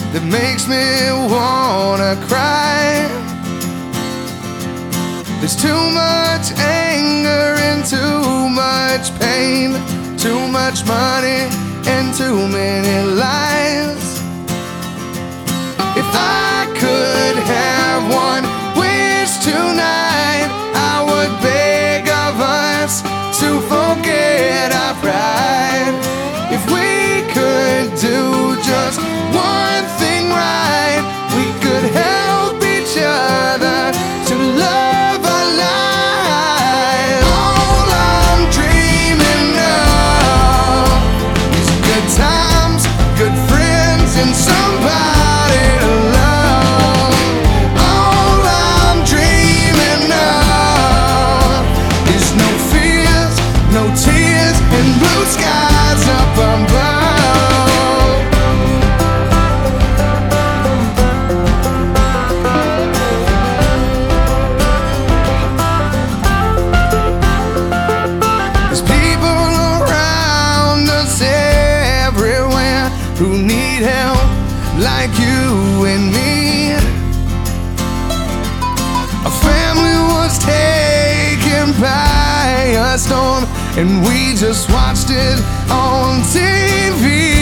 that makes me wanna cry. There's too much anger and too much pain, too much money and too many lies. If I could have one wish tonight, I would beg of us to forget our pride. If we could do just one thing right, we could help each other to love our lives. All I'm dreaming of is good times, good friends, and somebody to love. All I'm dreaming of is no fears, no tears, and blue skies up above. Who need help like you and me. Our family was taken by a storm, and we just watched it on TV.